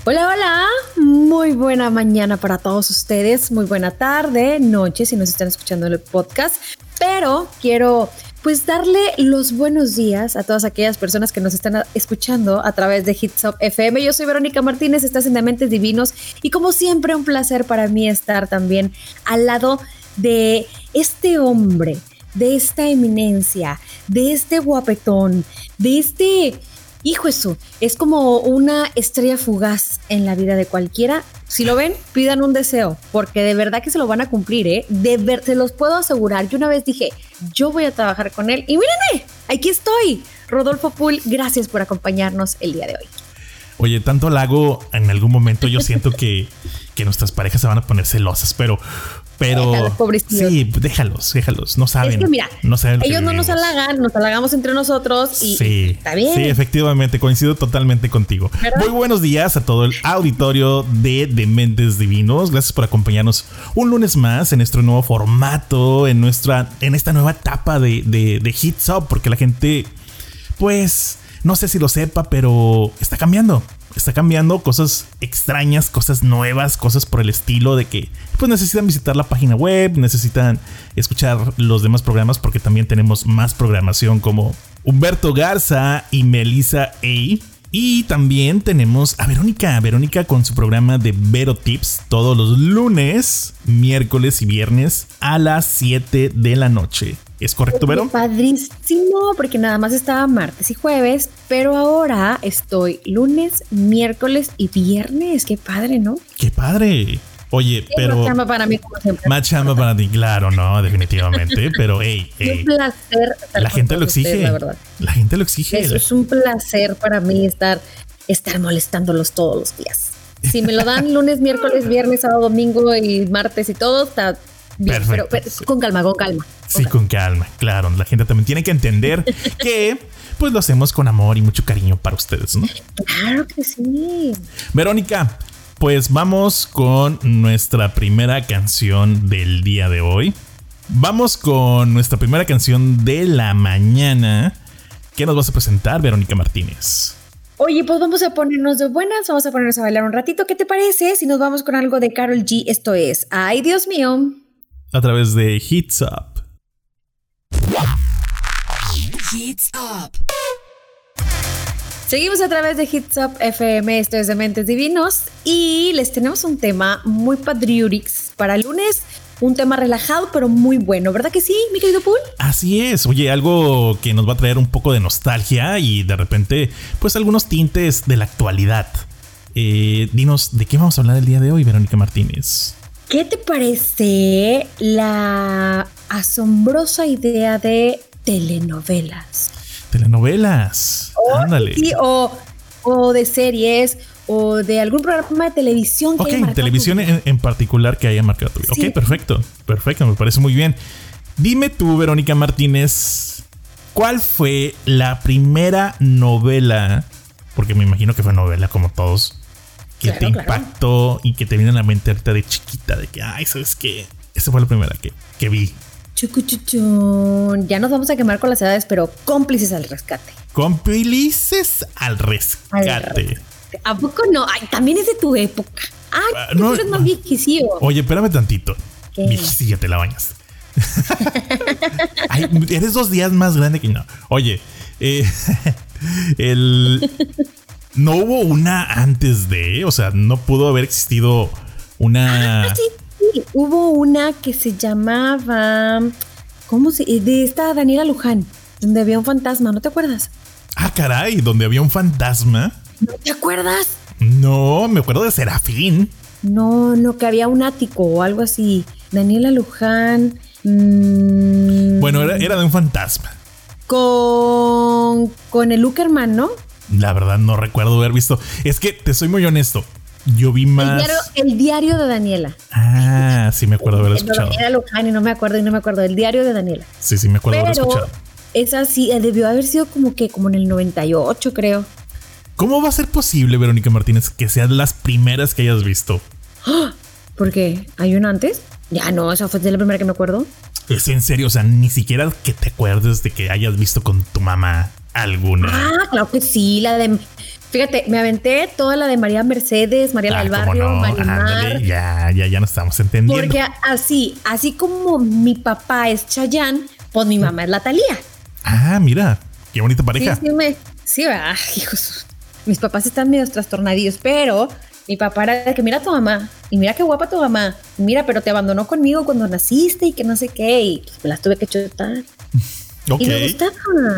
Hola, hola, muy buena mañana para todos ustedes, muy buena tarde, noche si nos están escuchando en el podcast, pero quiero pues darle los buenos días a todas aquellas personas que nos están escuchando a través de Hits Up FM. Yo soy Verónica Martínez, estás en Dementes Divinos y como siempre un placer para mí estar también al lado de este hombre, de esta eminencia, de este guapetón, de este... Hijo eso, es como una estrella fugaz en la vida de cualquiera. Si lo ven, pidan un deseo, porque de verdad que se lo van a cumplir, ¿eh? Se los puedo asegurar. Yo una vez dije, yo voy a trabajar con él y mírenme, aquí estoy. Rodolfo Pool, gracias por acompañarnos el día de hoy. Oye, tanto halago, en algún momento yo siento que nuestras parejas se van a poner celosas, pero sí, déjalos, no saben. Es que mira, no saben ellos no nos halagan, nos halagamos entre nosotros y sí, está bien. Sí, efectivamente, coincido totalmente contigo. ¿Verdad? Muy buenos días a todo el auditorio de Dementes Divinos. Gracias por acompañarnos un lunes más en nuestro nuevo formato, en esta nueva etapa de Hits Up, porque la gente, pues, no sé si lo sepa, pero está cambiando. Está cambiando cosas extrañas, cosas nuevas, cosas por el estilo de que pues necesitan visitar la página web, necesitan escuchar los demás programas porque también tenemos más programación como Humberto Garza y Melissa A. Y también tenemos a Verónica con su programa de Vero Tips todos los lunes, miércoles y viernes a las 7 de la noche. ¿Es correcto, Vero? Padrísimo, porque nada más estaba martes y jueves, pero ahora estoy lunes, miércoles y viernes. Qué padre, ¿no? Qué padre. Oye, pero... Más chamba para mí, como siempre. Más chamba para ti, claro, no, definitivamente. Pero, hey. Un placer. La gente lo exige. Ustedes, la verdad. La gente lo exige. Eso es un placer para mí estar molestándolos todos los días. Si me lo dan lunes, miércoles, viernes, sábado, domingo y martes y todo, está bien. Perfecto, pero sí. Con calma. Sí, con calma, claro. La gente también tiene que entender que pues lo hacemos con amor y mucho cariño para ustedes, ¿no? Claro que sí. Verónica, pues vamos con nuestra primera canción del día de hoy. Vamos con nuestra primera canción de la mañana. ¿Qué nos vas a presentar, Verónica Martínez? Oye, pues vamos a ponernos de buenas, vamos a ponernos a bailar un ratito. ¿Qué te parece si nos vamos con algo de Karol G? Esto es Ay, Dios mío. A través de Hits Up. Hits Up. Seguimos a través de Hits Up FM, esto es Dementes Divinos y les tenemos un tema muy padriurix para el lunes, un tema relajado pero muy bueno, ¿verdad que sí, mi querido Pool? Así es, oye, algo que nos va a traer un poco de nostalgia y de repente pues algunos tintes de la actualidad. Dinos, ¿de qué vamos a hablar el día de hoy, Verónica Martínez? ¿Qué te parece la asombrosa idea de telenovelas? Telenovelas, ándale. Sí, o de series o de algún programa de televisión que haya marcado televisión en particular que haya marcado tu vida. Sí. Ok, perfecto, me parece muy bien. Dime tú, Verónica Martínez, ¿cuál fue la primera novela? Porque me imagino que fue novela como todos, que claro, te impactó y que te viene a la mente ahorita de chiquita, de que, ay, ¿sabes qué? Esa fue la primera que vi. Chucuchuchun. Ya nos vamos a quemar con las edades, pero cómplices al rescate. Cómplices al rescate. ¿A poco no? Ay, también es de tu época. Ay, no, tú eres más viejicillo. Oye, espérame tantito. Viejicilla, te la bañas. Ay, eres 2 días más grande que no. Oye, no hubo una antes de, o sea, no pudo haber existido una. Sí. Hubo una que se llamaba, de esta Daniela Luján, donde había un fantasma, ¿no te acuerdas? Ah, caray, donde había un fantasma. ¿No te acuerdas? No, me acuerdo de Serafín. No, que había un ático o algo así. Daniela Luján. Bueno, era de un fantasma. Con el Uckerman, ¿no? La verdad no recuerdo haber visto. Es que te soy muy honesto. Yo vi más. El diario de Daniela. Ah, sí me acuerdo de haber escuchado. Daniela Luján y no me acuerdo. El diario de Daniela. Sí, me acuerdo de haber escuchado. Esa sí, debió haber sido como en el 98, creo. ¿Cómo va a ser posible, Verónica Martínez, que sean las primeras que hayas visto? ¿Por qué? ¿Hay una antes? Ya no, esa fue de la primera que me acuerdo. Es en serio, o sea, ni siquiera que te acuerdes de que hayas visto con tu mamá alguna. Ah, claro que sí, la de Fíjate, me aventé toda la de María Mercedes, María del Barrio, no, Marimar. Ya nos estamos entendiendo. Porque así como mi papá es Chayanne, pues mi mamá es la Thalía. Ah, mira, qué bonita pareja. Sí, ¿verdad? Hijos. Mis papás están medio trastornadillos, pero mi papá era de que mira a tu mamá, y mira qué guapa tu mamá, y mira, pero te abandonó conmigo cuando naciste y que no sé qué, y pues me las tuve que chutar. Okay. Y me gustaba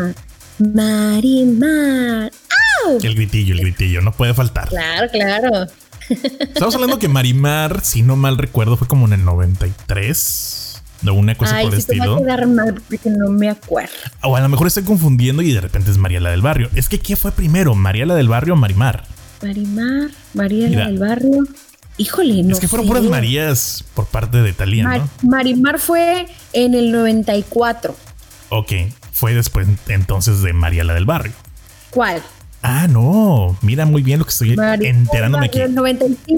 Marimar. ¡Au! El gritillo, no puede faltar. Claro. Estamos hablando que Marimar, si no mal recuerdo, fue como en el 93, de una cosa por el estilo. Te va a quedar mal porque no me acuerdo. O a lo mejor estoy confundiendo y de repente es Mariela del Barrio. Es que ¿qué fue primero? ¿Mariela del Barrio o Marimar? Mariela del Barrio. Híjole, no sé. Es que fueron puras Marías por parte de Thalía, ¿no? Marimar fue en el 94. Ok, fue después entonces de Mariela del Barrio. ¿Cuál? Ah, no, mira muy bien lo que estoy enterándome aquí. En el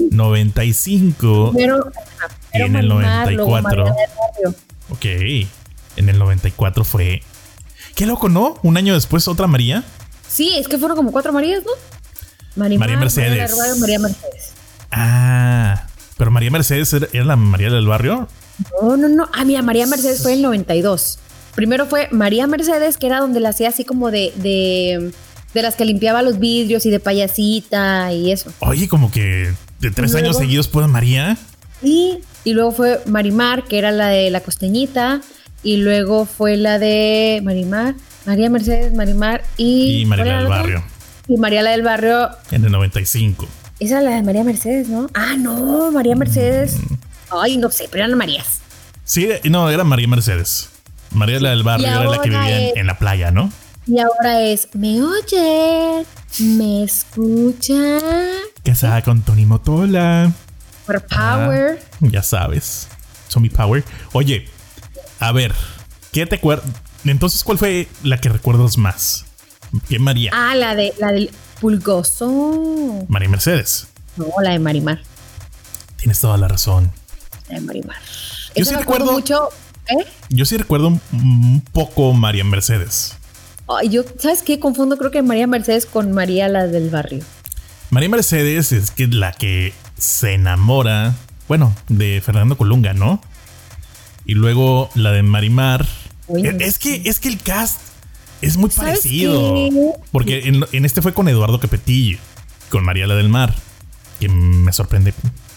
95. Pero y en el 94. Ok, en el 94 fue... Qué loco, ¿no? Un año después otra María. Sí, es que fueron como 4 Marías, ¿no? María Mercedes. María Mercedes. Ah, pero María Mercedes era la María del Barrio. No. Ah, mira, María Mercedes fue en el 92. Primero fue María Mercedes, que era donde la hacía así como de las que limpiaba los vidrios y de payasita y eso. Oye, como que de 3 años seguidos por María. Y luego fue Marimar, que era la de la costeñita. Y luego fue la de María Mercedes, Marimar y Mariela del Barrio. Y Mariela del Barrio. En el 95. Esa es la de María Mercedes, ¿no? Ah, no, María Mercedes. Ay, no sé, pero eran Marías. Sí, no, era María Mercedes. Mariela del Barrio era la que vivía en la playa, ¿no? Y ahora es, ¿me oye? ¿Me escucha? Casada con Tony Motola. Por Power. Ya sabes. Zombie Power. Oye, a ver, ¿qué te acuerdas? Entonces, ¿cuál fue la que recuerdas más? ¿Qué María? Ah, la del Pulgoso. María Mercedes. No, la de Marimar. Tienes toda la razón. La de Marimar. Yo sí recuerdo mucho. Yo sí recuerdo un poco María Mercedes. Ay, ¿sabes qué? Confundo, creo que María Mercedes con María la del Barrio. María Mercedes es que la que se enamora, bueno, de Fernando Colunga, ¿no? Y luego la de Marimar. Oye, es que el cast es muy parecido. ¿Qué? Porque en este fue con Eduardo Capetillo, con María la del Mar, que me sorprende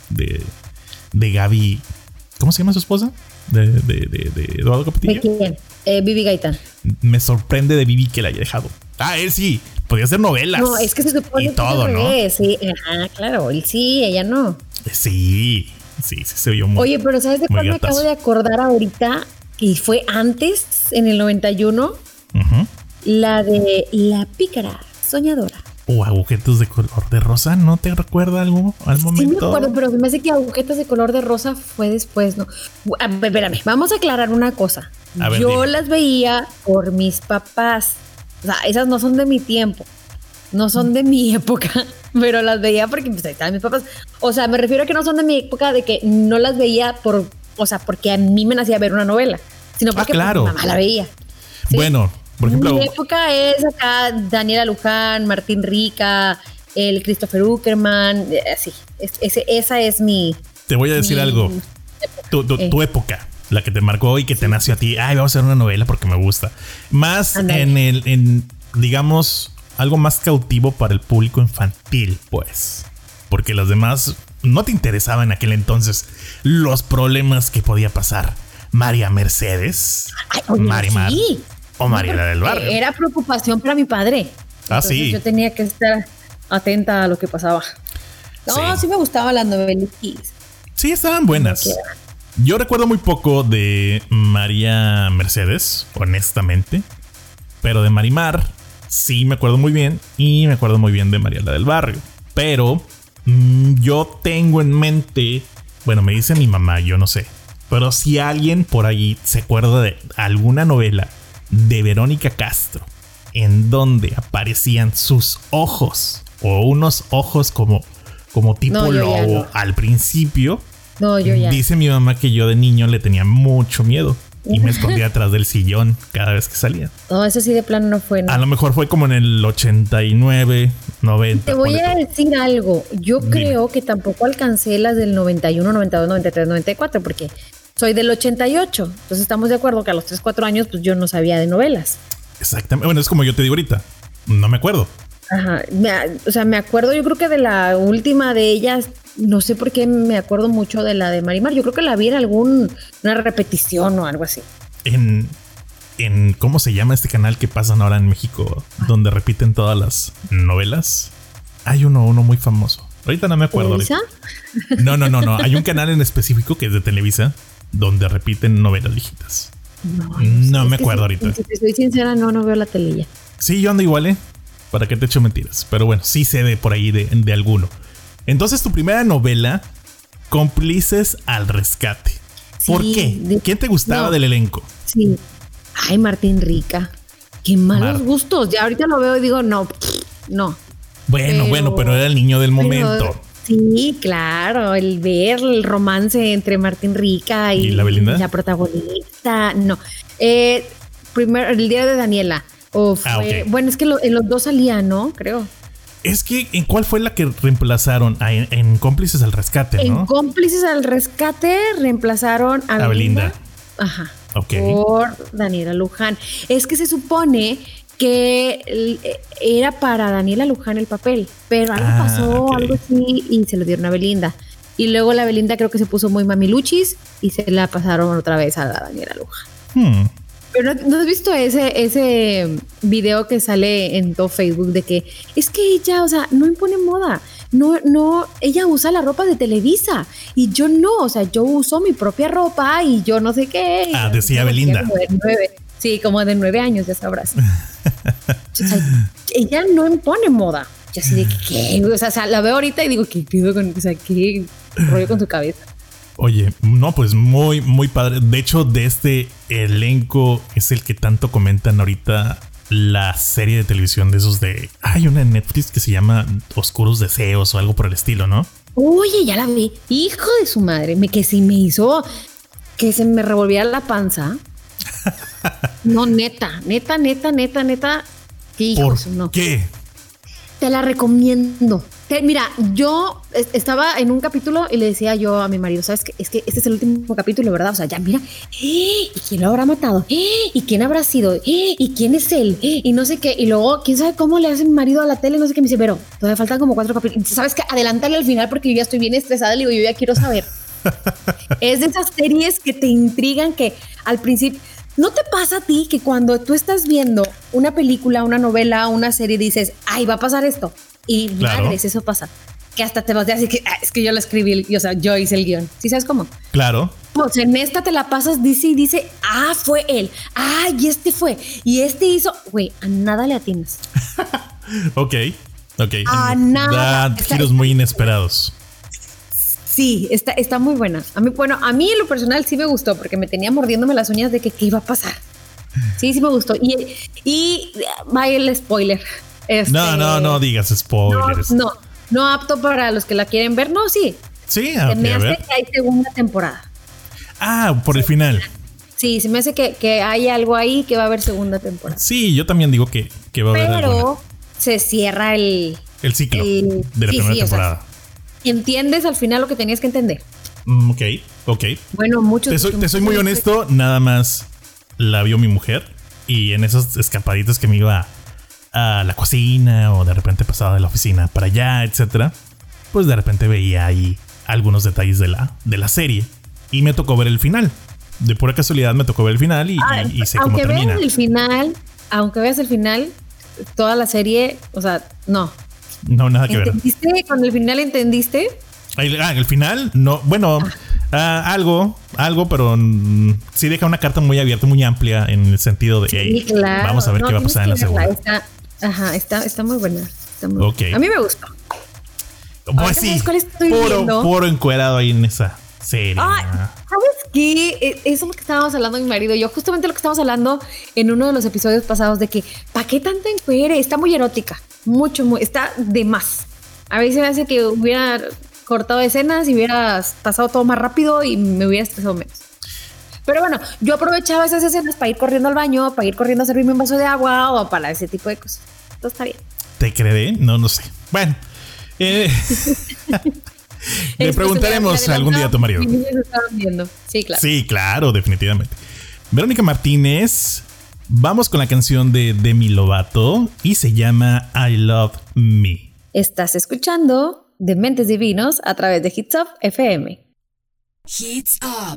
de Gaby. ¿Cómo se llama su esposa? De Eduardo Capetillo. ¿De quién? Vivi Gaitán. Me sorprende de Vivi que la haya dejado. Ah, él sí. Podía hacer novelas. No, es que se supone y que todo, ¿no? Sí, ajá, claro. Él sí, ella no. Sí, se vio muy. Oye, pero ¿sabes de cuál me acabo de acordar ahorita? Que fue antes, en el 91. Uh-huh. La de La Pícara Soñadora. O Agujetas de Color de Rosa, ¿no te recuerda algo al momento? Sí me acuerdo, pero me hace que Agujetas de Color de Rosa fue después, ¿no? Espérame, vamos a aclarar una cosa. Yo las veía por mis papás. O sea, esas no son de mi tiempo. No son de mi época, pero las veía porque pues, ahí estaban mis papás. O sea, me refiero a que no son de mi época de que no las veía porque a mí me nacía ver una novela, sino porque claro. Mi mamá la veía. ¿Sí? Bueno, por ejemplo, mi época es acá Daniela Luján, Martín Rica, el Christopher Uckerman, así. Esa es mi. Te voy a decir algo. Tu época, la que te marcó y que te nació a ti. Ay, vamos a hacer una novela porque me gusta. Más en digamos, algo más cautivo para el público infantil, pues. Porque las demás no te interesaban en aquel entonces los problemas que podía pasar María Mercedes, Marimar. Sí. O Mariela del Barrio. Era preocupación para mi padre. Entonces, sí. Yo tenía que estar atenta a lo que pasaba. No, sí me gustaban las novelas. Sí, estaban buenas. Yo recuerdo muy poco de María Mercedes, honestamente. Pero de Marimar sí me acuerdo muy bien. Y me acuerdo muy bien de Mariela del Barrio. Pero yo tengo en mente, bueno, me dice mi mamá, yo no sé. Pero si alguien por ahí se acuerda de alguna novela de Verónica Castro en donde aparecían sus ojos o unos ojos como tipo lobo al principio. No, yo ya. Dice mi mamá que yo de niño le tenía mucho miedo y me escondía atrás del sillón cada vez que salía. No, eso sí de plano no fue, ¿no? A lo mejor fue como en el 89, 90. Te voy a decir algo. Yo creo que tampoco alcancé las del 91, 92, 93, 94, porque soy del 88. Entonces estamos de acuerdo que a los 3, 4 años pues yo no sabía de novelas. Exactamente. Bueno, es como yo te digo ahorita. No me acuerdo. Ajá. O sea, me acuerdo, yo creo que de la última de ellas, no sé por qué me acuerdo mucho de la de Marimar. Yo creo que la vi en una repetición o algo así. En ¿cómo se llama este canal que pasan ahora en México? Donde repiten todas las novelas. Hay uno muy famoso. Ahorita no me acuerdo. ¿Televisa? No. Hay un canal en específico que es de Televisa donde repiten novelas viejitas. No me acuerdo ahorita. Si te soy sincera, no veo la telilla. Sí, yo ando igual, ¿Para qué te echo mentiras? Pero bueno, sí sé de por ahí de alguno. Entonces, tu primera novela, Cómplices al Rescate. ¿Por qué? ¿Quién te gustaba del elenco? Sí. Ay, Martín Rica. Qué malos gustos. Ya ahorita lo veo y digo, no. Bueno, pero era el niño del momento. Sí, claro. El romance entre Martín Rica y la Belinda. La protagonista. No. Primero, el diario de Daniela. Okay. Bueno, es que en los dos salía, ¿no? Creo. Es que ¿en cuál fue la que reemplazaron? En Cómplices al Rescate, ¿no? En Cómplices al Rescate reemplazaron a Belinda. Ajá. Okay. Por Daniela Luján. Es que se supone que era para Daniela Luján el papel, pero algo pasó, algo así, y se lo dieron a Belinda. Y luego la Belinda creo que se puso muy mamiluchis y se la pasaron otra vez a la Daniela Luján. Pero ¿no has visto ese video que sale en todo Facebook de que es que ella, o sea, no impone moda? No, ella usa la ropa de Televisa y yo no, o sea, yo uso mi propia ropa y yo no sé qué. Decía Belinda. Como de 9 años, ya sabrás. O sea, ella no impone moda. Yo así de ¿qué? O sea, la veo ahorita y digo, ¿qué pido con, o sea, qué rollo con su cabeza? Oye, no, pues muy, muy padre. De hecho, de este elenco es el que tanto comentan ahorita la serie de televisión de esos de... Hay una en Netflix que se llama Oscuros Deseos o algo por el estilo, ¿no? Oye, ya la vi. Hijo de su madre, que sí me hizo que se me revolviera la panza. No, neta. ¿Por qué? Te la recomiendo. Mira, yo estaba en un capítulo y le decía yo a mi marido, ¿sabes qué? Es que este es el último capítulo, ¿verdad? O sea, ya mira, ¿y quién lo habrá matado? ¿Y quién habrá sido? ¿Y quién es él? Y no sé qué. Y luego, ¿quién sabe cómo le hace mi marido a la tele? No sé qué. Me dice, pero todavía faltan como 4 capítulos. ¿Sabes qué? Adelántale al final porque yo ya estoy bien estresada. Le digo, yo ya quiero saber. Es de esas series que te intrigan que al principio... ¿No te pasa a ti que cuando tú estás viendo una película, una novela, una serie, dices, ay, va a pasar esto? Y claro. Madres, eso pasa. Que hasta te vas a decir que es que yo la escribí, o sea, yo hice el guión. ¿Sí sabes cómo? Claro. Pues en esta te la pasas, dice, fue él. Y este fue. Y este hizo, güey, a nada le atinas. Ok. A nada. Da giros muy inesperados. Sí, está muy buena. A mí en lo personal sí me gustó porque me tenía mordiéndome las uñas de que qué iba a pasar. Sí me gustó. Y vaya el spoiler. No digas spoilers. No apto para los que la quieren ver. No, sí. Sí, me hace que hay segunda temporada. Por el final. Sí, se me hace que hay algo ahí que va a haber segunda temporada. Sí, yo también digo que va a haber alguna. Pero se cierra el ciclo de la primera temporada. O sea, ¿entiendes al final lo que tenías que entender? Ok. Bueno, Te soy muy honesto, nada más la vio mi mujer y en esas escapaditas que me iba a la cocina o de repente pasaba de la oficina para allá, etcétera, pues de repente veía ahí algunos detalles de la serie y me tocó ver el final. De pura casualidad me tocó ver el final y sé cómo termina. Aunque veas el final, toda la serie, o sea, no. No, nada que ver. ¿Entendiste? ¿Con el final entendiste? El final, no. Bueno, algo, pero sí deja una carta muy abierta, muy amplia en el sentido de sí, claro. Vamos a ver qué va a pasar en la segunda. Está muy buena. Okay. A mí me gustó. Pues sí, puro encuerado ahí en esa serie. ¿Sabes qué? Eso es lo que estábamos hablando mi marido y yo, justamente lo que estábamos hablando en uno de los episodios pasados de que ¿para qué tanta encuere? Está muy erótica. Está de más. A veces me hace que hubiera cortado escenas y hubieras pasado todo más rápido y me hubiera estresado menos. Pero bueno, yo aprovechaba esas escenas para ir corriendo al baño, para ir corriendo a servirme un vaso de agua o para ese tipo de cosas. Entonces está bien. ¿Te creeré? No sé. Bueno. Le preguntaremos algún día a tu marido. Sí, claro. Sí, claro, definitivamente. Verónica Martínez, vamos con la canción de Demi Lovato y se llama I Love Me. Estás escuchando Dementes Divinos a través de Hits Up FM. Hits Up.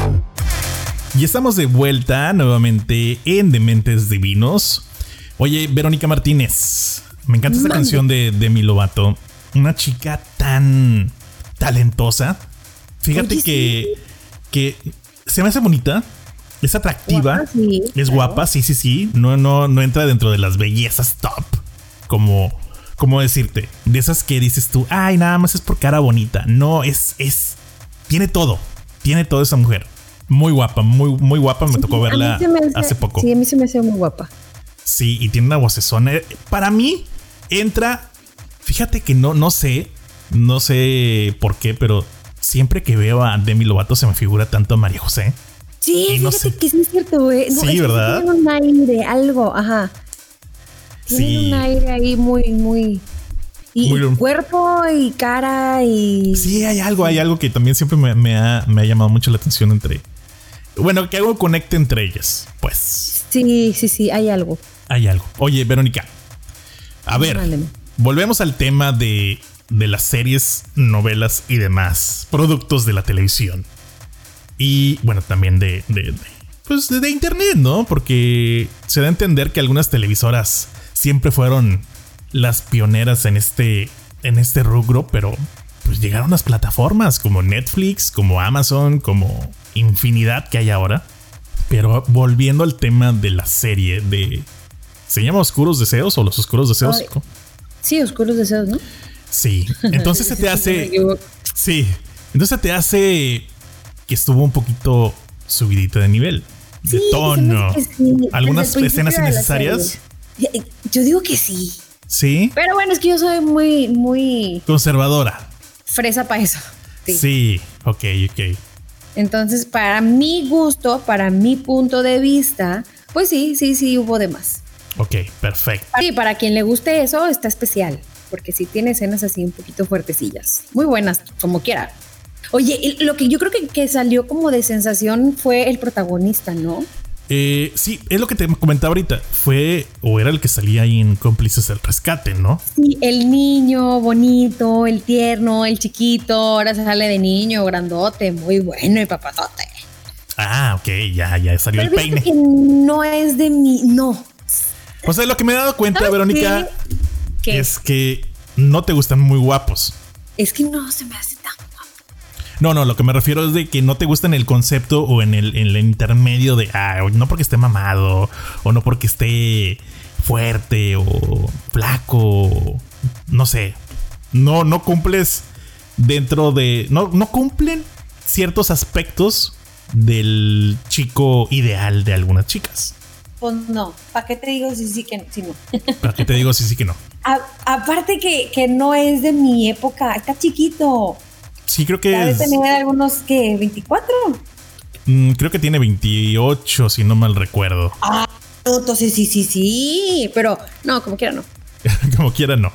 Y estamos de vuelta nuevamente en Dementes Divinos. Oye, Verónica Martínez, me encanta esta canción de Demi Lovato. Una chica tan talentosa. Fíjate. Oye, que se me hace bonita. Es atractiva. Guapa, sí, es claro. guapa, sí. No entra dentro de las bellezas top. Como decirte, de esas que dices tú, ay, nada más es por cara bonita. No, tiene todo. Tiene todo esa mujer. Muy guapa, muy guapa. Me tocó verla hace poco. Sí, a mí se me hace muy guapa. Sí, y tiene una vocesona. Para mí, entra. Fíjate que no sé por qué, pero siempre que veo a Demi Lovato se me figura tanto a María José. Sí, y no fíjate sé. que sí es cierto, güey. No, sí, ¿verdad? Tiene un aire, algo, ajá. Tiene un aire ahí muy... Y muy... cuerpo y cara y... Sí, hay algo que también siempre me ha llamado mucho la atención entre... Bueno, que algo conecte entre ellas, pues. Sí, hay algo. Hay algo. Oye, Verónica, a ver, volvemos al tema de las series, novelas y demás productos de la televisión. Y bueno, también de internet, ¿no? Porque se da a entender que algunas televisoras siempre fueron las pioneras en este rubro, pero pues llegaron las plataformas como Netflix, como Amazon, como infinidad que hay ahora. Pero volviendo al tema de la serie ¿se llama Oscuros Deseos o Los Oscuros Deseos? Ay, sí, Oscuros Deseos, ¿no? Sí, entonces se te hace... Sí, entonces te hace que estuvo un poquito subidita de nivel, de tono. Sí. Algunas escenas innecesarias. Yo digo que sí. Sí. Pero bueno, es que yo soy muy conservadora. Fresa para eso. Sí, ok. Entonces, para mi gusto, para mi punto de vista, pues sí hubo de más. Ok, perfecto. Sí, para quien le guste eso, está especial. Porque sí tiene escenas así un poquito fuertecillas. Muy buenas, como quiera. Oye, lo que yo creo que salió como de sensación fue el protagonista, ¿no? Sí, es lo que te comentaba ahorita. Era el que salía ahí en Cómplices del Rescate, ¿no? Sí, el niño bonito, el tierno, el chiquito. Ahora se sale de niño, grandote, muy bueno y papazote. Ah, ok, ya salió. Pero el peine. Que no es de mí, no. O sea, lo que me he dado cuenta, Verónica, ¿Qué? Es que no te gustan muy guapos. Es que no se me hace tan guapo. No, lo que me refiero es de que no te gustan el concepto o en el intermedio de no porque esté mamado o no porque esté fuerte o flaco, no sé. No cumples dentro de... No cumplen ciertos aspectos del chico ideal de algunas chicas. Pues no, ¿para qué te digo sí que no? ¿Para qué te digo sí que no? Aparte que no es de mi época, está chiquito. Sí, creo que debe tener algunos, ¿qué? ¿24? Creo que tiene 28, si no mal recuerdo. Entonces sí, pero no, como quiera no. Como quiera no.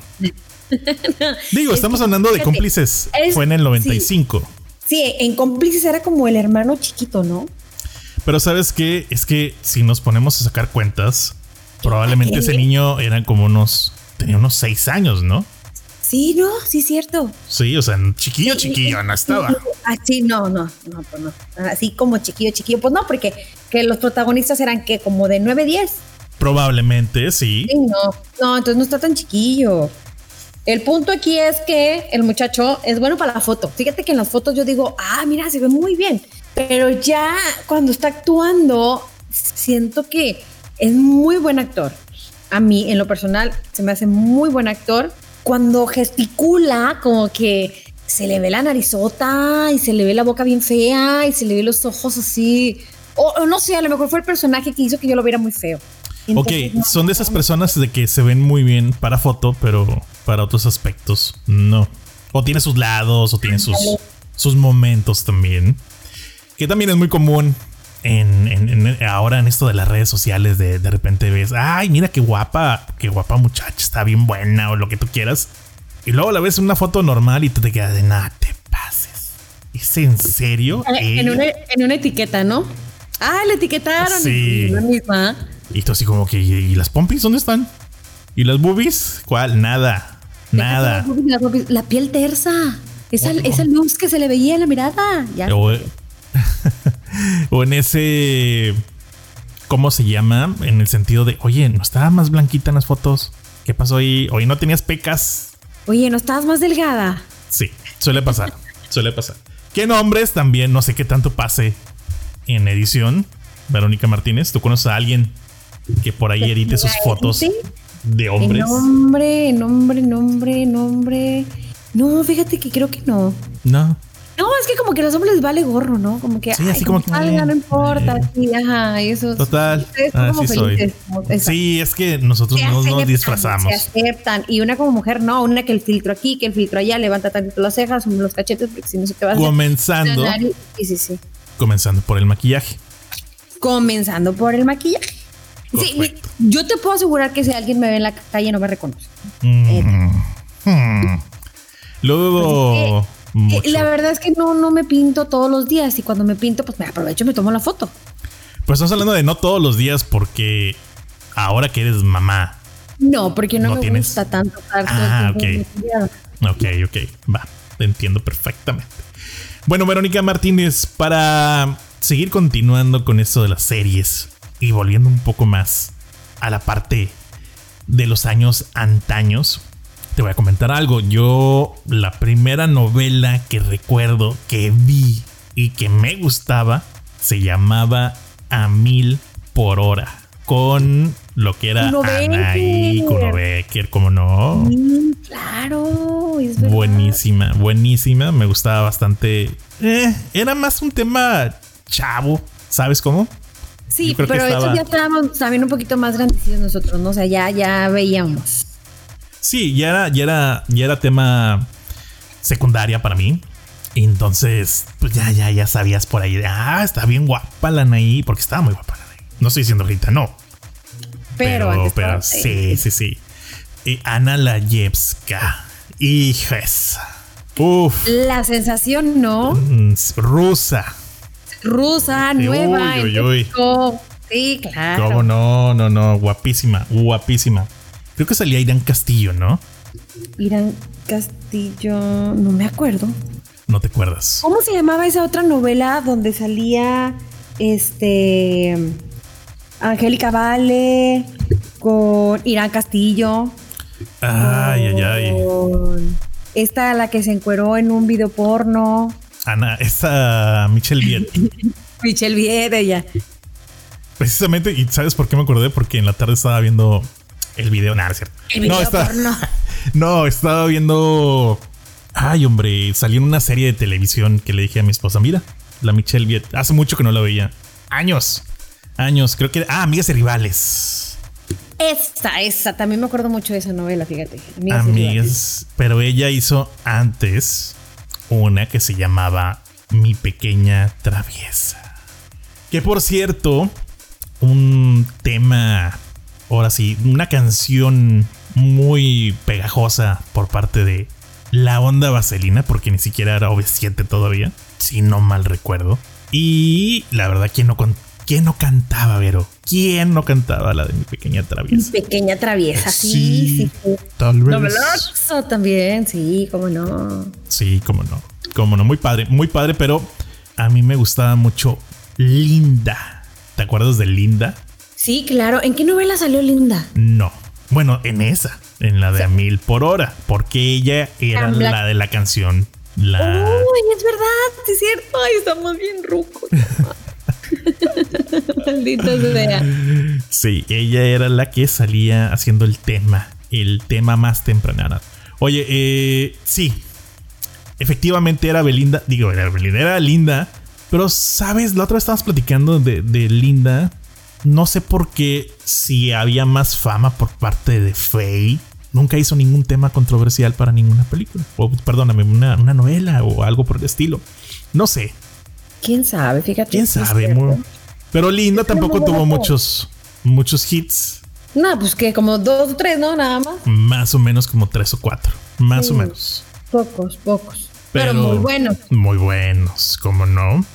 Digo, estamos hablando de Cómplices. Fue en el 95. Sí, en Cómplices era como el hermano chiquito, ¿no? Pero ¿sabes qué? Es que si nos ponemos a sacar cuentas, probablemente ese niño tenía unos 6 años, ¿no? Sí, no, sí es cierto. Sí, o sea, chiquillo no estaba. Sí, no, pues no. Así como chiquillo, pues no, porque que los protagonistas eran que como de 9, 10. Probablemente, sí. Sí, no, entonces no está tan chiquillo. El punto aquí es que el muchacho es bueno para la foto. Fíjate que en las fotos yo digo, mira, se ve muy bien. Pero ya cuando está actuando, siento que es muy buen actor. A mí, en lo personal, se me hace muy buen actor. Cuando gesticula, como que se le ve la narizota y se le ve la boca bien fea y se le ve los ojos así. O no sé, a lo mejor fue el personaje que hizo que yo lo viera muy feo. Entonces, son de esas personas de que se ven muy bien para foto, pero para otros aspectos no. O tiene sus lados, o tiene sus momentos también. Que también es muy común ahora en esto de las redes sociales de repente ves, ay, mira qué guapa muchacha, está bien buena o lo que tú quieras. Y luego la ves en una foto normal y tú te quedas de nada, te pases. ¿Es en serio? En una etiqueta, ¿no? Ah, la etiquetaron. Sí. La misma. Y tú así como que, ¿y las pompis dónde están? ¿Y las boobies? ¿Cuál? Nada. La piel tersa. Esa luz que se le veía en la mirada. Ya. O en ese, ¿cómo se llama? En el sentido de, oye, ¿no estaba más blanquita en las fotos? ¿Qué pasó ahí? Oye, ¿no tenías pecas? Oye, ¿no estabas más delgada? Sí, suele pasar. ¿Qué nombres también? No sé qué tanto pase en edición. Verónica Martínez, ¿tú conoces a alguien que por ahí edite sus fotos de hombres? Nombre. No, fíjate que creo que no. No, es que como que a los hombres les vale gorro, ¿no? Como que, sí, así como que salga, no importa. Sí, ajá, eso. Total. Así soy. Sí, es que nosotros no nos disfrazamos. Se aceptan. Y una como mujer, no. Una que el filtro aquí, que el filtro allá, levanta tantito las cejas, los cachetes, porque si no se te va a Comenzando. Sí. Comenzando por el maquillaje. Sí, yo te puedo asegurar que si alguien me ve en la calle no me reconoce. Luego... la verdad es que no me pinto todos los días y cuando me pinto pues me aprovecho y me tomo la foto. Pues estamos hablando de no todos los días porque ahora que eres mamá. No, porque no me gusta tanto estar todo el tiempo. Ok, va, te entiendo perfectamente. Bueno, Verónica Martínez, para seguir continuando con esto de las series y volviendo un poco más a la parte de los años antaños, te voy a comentar algo. Yo, la primera novela que recuerdo que vi y que me gustaba se llamaba A 1000 por hora. Con lo que era Anaí, Kuno Becker, ¿cómo no? Claro, es verdad. Buenísima. Me gustaba bastante. Era más un tema chavo, ¿sabes cómo? Sí, pero eso ya estábamos también un poquito más grandecidos nosotros, ¿no? O sea, ya veíamos. Sí, ya era tema secundaria para mí. Entonces, pues ya sabías por ahí de, está bien guapa la Anaí, porque estaba muy guapa la Anaí. No estoy diciendo ahorita, no. Pero sí. Ana Layevska. Hijas. Uf. La sensación, ¿no? Rusa, nueva. Uy. Sí, claro. ¿Cómo no? Guapísima. Creo que salía Irán Castillo, ¿no? Irán Castillo, no me acuerdo. ¿No te acuerdas? ¿Cómo se llamaba esa otra novela donde salía Angélica Vale con Irán Castillo? Ay. Esta, la que se encueró en un video porno. Ana, esa Michelle Viet. Michelle Viet, ella. Precisamente, ¿y sabes por qué me acordé? Porque en la tarde estaba viendo el video. Nada, es cierto. No, estaba viendo. Ay, hombre, salió en una serie de televisión que le dije a mi esposa, mira, la Michelle Viet. Hace mucho que no la veía. Años. Creo que era. Amigas y Rivales. Esa. También me acuerdo mucho de esa novela, fíjate. Amigas. Pero ella hizo antes una que se llamaba Mi Pequeña Traviesa. Que por cierto, un tema, ahora sí, una canción muy pegajosa por parte de la onda Vaselina, porque ni siquiera era OV7 todavía, si no mal recuerdo. Y la verdad, ¿quién no cantaba, Vero? ¿Quién no cantaba la de Mi Pequeña Traviesa? Mi Pequeña Traviesa, sí. Tal vez. Noveloso también, sí, cómo no. Sí, cómo no, muy padre, pero a mí me gustaba mucho Linda. ¿Te acuerdas de Linda? Sí, claro. ¿En qué novela salió Linda? No. Bueno, en la de A 1000 por hora, porque ella era la de la canción. Uy, es verdad, es cierto. Ay, estamos bien rucos. Maldita sea. Sí, ella era la que salía haciendo el tema más temprano. Oye, sí, efectivamente era Belinda. Era Linda. Pero, ¿sabes? La otra vez estábamos platicando de Linda. No sé por qué, si había más fama por parte de Faye. Nunca hizo ningún tema controversial para ninguna película. O, perdóname, una novela o algo por el estilo. No sé. ¿Quién sabe? Fíjate. ¿Quién sabe? Pero Linda tampoco tuvo muchos hits. No, pues que como 2 o 3, ¿no? Nada más. Más o menos como 3 o 4. Más o menos. Pocos. Pero muy buenos. Muy buenos, ¿cómo no?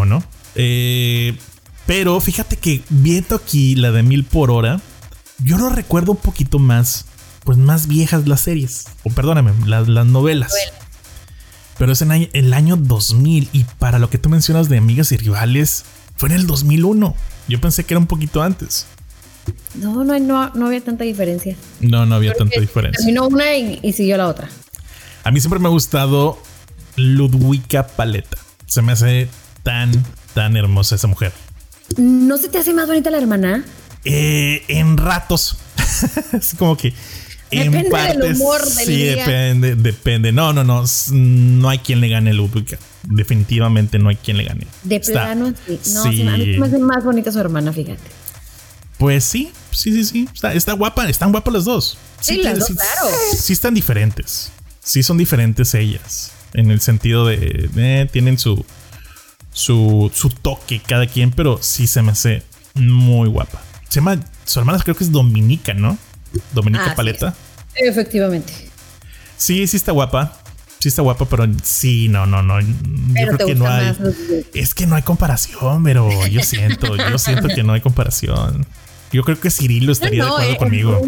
Pero fíjate que viendo aquí la de 1000 por hora, yo lo recuerdo un poquito más, pues más viejas las series. O perdóname, las novelas. Pero es en el año 2000. Y para lo que tú mencionas de Amigas y Rivales, fue en el 2001. Yo pensé que era un poquito antes. No había tanta diferencia. No había tanta diferencia. Terminó una y siguió la otra. A mí siempre me ha gustado Ludwika Paleta. Se me hace tan hermosa esa mujer. ¿No se te hace más bonita la hermana? En ratos. Así como que depende en partes, del humor del día. Depende. No hay quien le gane a Ludwika. Definitivamente no hay quien le gane. De plano, sí. No, sí. A mí me hace más bonita su hermana, fíjate. Pues sí. Está guapa, están guapas las dos. Sí, las dos, claro. Sí están diferentes. Sí son diferentes ellas. En el sentido de tienen su toque cada quien, pero sí se me hace muy guapa. Su hermana creo que es Dominica, ¿no? Dominica Paleta. Sí. Efectivamente. Sí está guapa. Sí está guapa, pero sí, no. Pero yo creo que no hay. Es que no hay comparación, pero yo siento que no hay comparación. Yo creo que Cirilo estaría de acuerdo conmigo.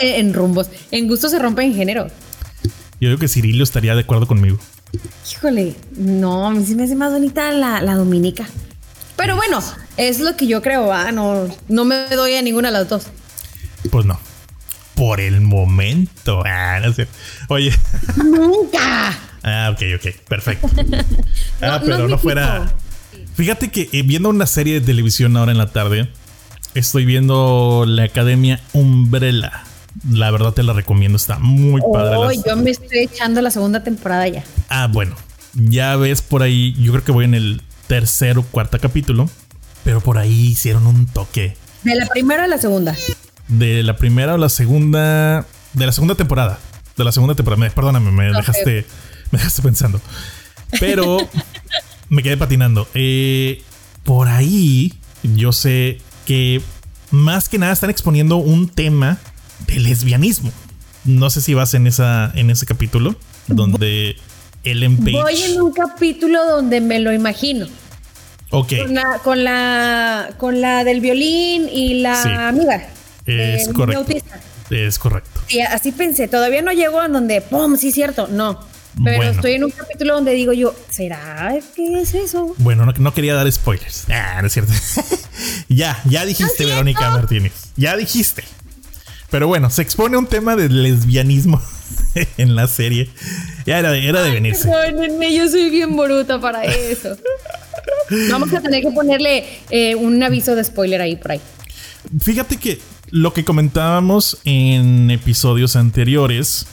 En gusto se rompen géneros. Yo creo que Cirilo estaría de acuerdo conmigo. Híjole, no, a mí sí me hace más bonita la Dominica. Pero bueno, es lo que yo creo, no me doy a ninguna de las dos. Pues no. Por el momento. No sé. Oye. ¡Nunca! Ok, perfecto. Pero no fuera. Fíjate que viendo una serie de televisión ahora en la tarde, estoy viendo La Academia Umbrella. La verdad te la recomiendo, está muy padre. Yo me estoy echando la segunda temporada ya. Bueno, ya ves por ahí, yo creo que voy en el 3er o 4 capítulo, pero por ahí hicieron un toque. ¿De la primera o la segunda? De la primera o la segunda, de la segunda temporada. Perdóname, me dejaste pensando. Pero me quedé patinando. Por ahí yo sé que más que nada están exponiendo un tema de lesbianismo. No sé si vas en ese capítulo donde Ellen Page. Voy en un capítulo donde me lo imagino. Ok. Con la del violín y la amiga. Es correcto. Es correcto. Sí, así pensé. Todavía no llego a donde ¡pum! Sí, cierto. No. Pero estoy en un capítulo donde digo yo, ¿será que es eso? Bueno, no quería dar spoilers. No es cierto. Ya dijiste, Verónica Martínez. Ya dijiste. Pero bueno, se expone un tema de lesbianismo en la serie. Ya era de venirse. Perdónenme, yo soy bien bruta para eso. Vamos a tener que ponerle un aviso de spoiler ahí por ahí. Fíjate que lo que comentábamos en episodios anteriores,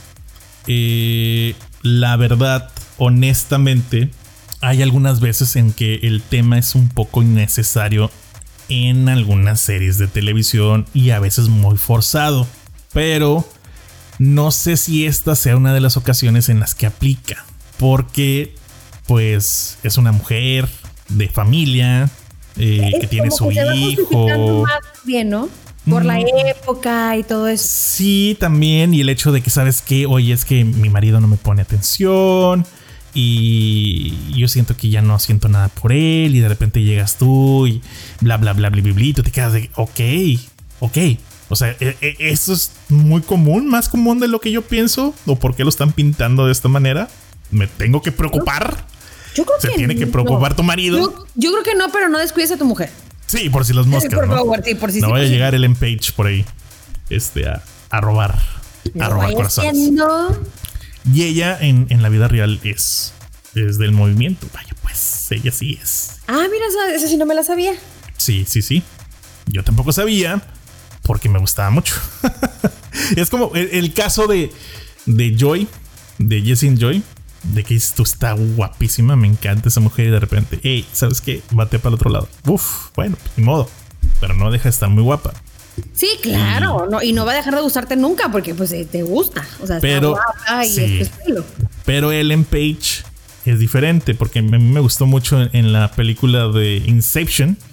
la verdad, honestamente, hay algunas veces en que el tema es un poco innecesario en algunas series de televisión y a veces muy forzado, pero no sé si esta sea una de las ocasiones en las que aplica, porque pues es una mujer de familia que tiene su hijo. Más bien, ¿no? Por la época y todo eso. Sí, también, y el hecho de que sabes que, oye, es que mi marido no me pone atención y yo siento que ya no siento nada por él y de repente llegas tú y bla bla bla bla bla, bla y tú te quedas de ok, o sea, eso es muy común, más común de lo que yo pienso. ¿O por qué lo están pintando de esta manera? ¿Me tengo que preocupar? Yo creo ¿Se tiene que preocupar tu marido? Yo creo que no, pero no descuides a tu mujer. Sí, por si los moscas, por ¿no? favor, sí, por si no vaya a llegar Ellen Page por ahí a robar corazones. Y ella en la vida real es del movimiento. Vaya, pues ella sí es. Mira, esa sí no me la sabía. Sí. Yo tampoco sabía porque me gustaba mucho. Es como el caso de Joy, de Jessie Joy, de que tú está guapísima, me encanta esa mujer y de repente, hey, ¿sabes qué? Bate para el otro lado. Bueno, pues ni modo, pero no deja de estar muy guapa. Sí, claro, y no va a dejar de gustarte nunca porque pues te gusta, o sea, pero, está guapa y sí, es tu estilo. Pero Ellen Page es diferente porque a mí me gustó mucho en la película de Inception,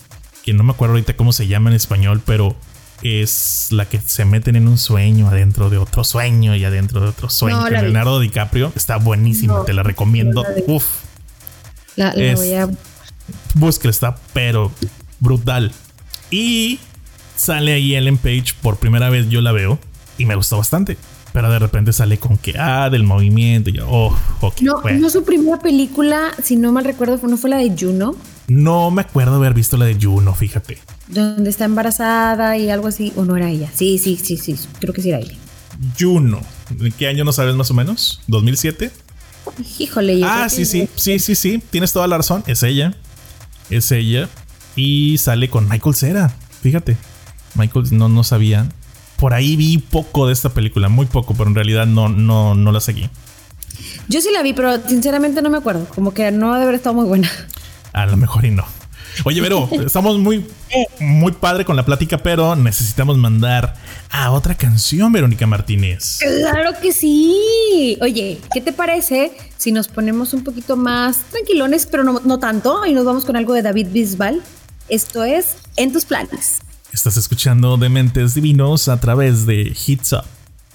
que no me acuerdo ahorita cómo se llama en español, pero es la que se meten en un sueño adentro de otro sueño y adentro de otro sueño. No, Leonardo DiCaprio está buenísima, te la recomiendo. Uf. La voy a... Búsquela, está pero brutal. Y sale ahí Ellen Page, por primera vez yo la veo y me gustó bastante. Pero de repente sale con que, del movimiento. Y yo, ok. No, su primera película, si no mal recuerdo, ¿no fue la de Juno? No me acuerdo haber visto la de Juno, fíjate. Donde está embarazada y algo así, ¿o no era ella? Sí, creo que sí era ella. Juno, ¿en qué año no sabes más o menos? ¿2007? Híjole. Sí, tienes toda la razón, es ella. Y sale con Michael Cera, fíjate. Michael, no sabía. Por ahí vi poco de esta película, muy poco, pero en realidad no la seguí. Yo sí la vi, pero sinceramente no me acuerdo. Como que no debe haber estado muy buena. A lo mejor y no. Oye, Vero, estamos muy padre con la plática, pero necesitamos mandar a otra canción, Verónica Martínez. ¡Claro que sí! Oye, ¿qué te parece si nos ponemos un poquito más tranquilones, pero no tanto, y nos vamos con algo de David Bisbal? Esto es En tus planes. Estás escuchando Dementes Divinos a través de Hits Up.